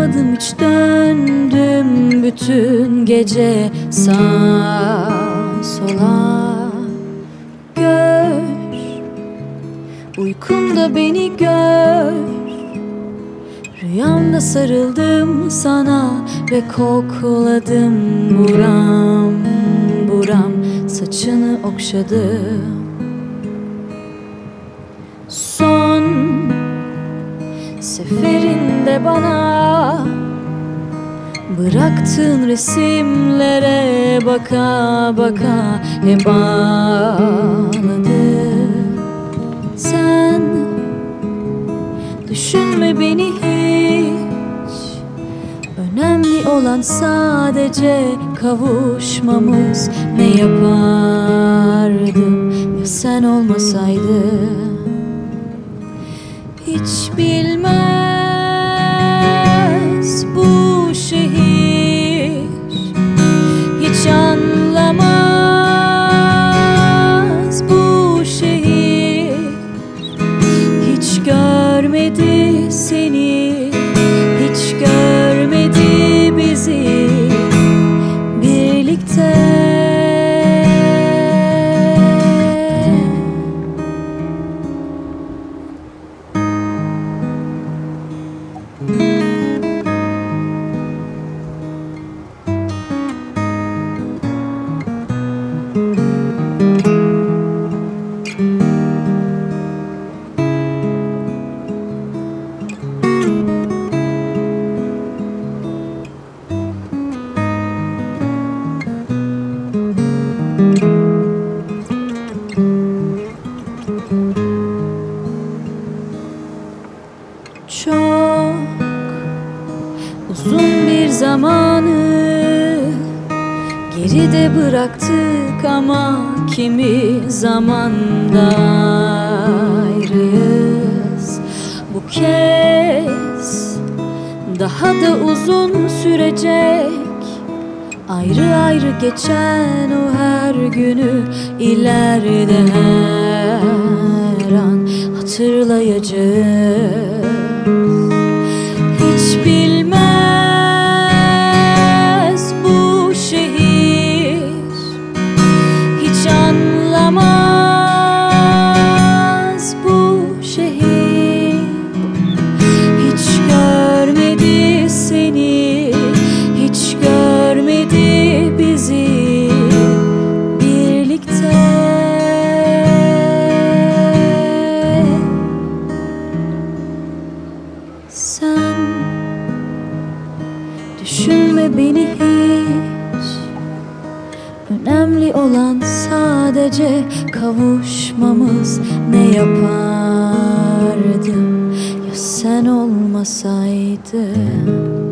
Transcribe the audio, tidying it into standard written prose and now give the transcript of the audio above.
Uyuyamadım hiç, döndüm bütün gece sağa sola. Gör, uykumda beni gör. Rüyamda sarıldım sana ve kokladım buram buram, saçını okşadım. Son seferinde bana bıraktığın resimlere baka baka hep ağladım. Sen düşünme beni hiç, önemli olan sadece kavuşmamız. Ne yapardım ya sen olmasaydın? Hiç bilmez bu şehir, hiç anlamaz bu şehir. Hiç görmedi seni, hiç görmedi bizi birlikte. Çok uzun bir zamanı geride bıraktık ama kimi zamanda ayrıyız. Bu kez daha da uzun sürecek, ayrı ayrı geçen o her günü ileride her an hatırlayacağız. Hiç bilmez bu şehir, hiç anlamaz bu şehir. Hiç görmedi seni, hiç görmedi bizi birlikte. Sen düşünme beni hiç, önemli olan sadece kavuşmamız. Ne yapardım ya sen olmasaydın?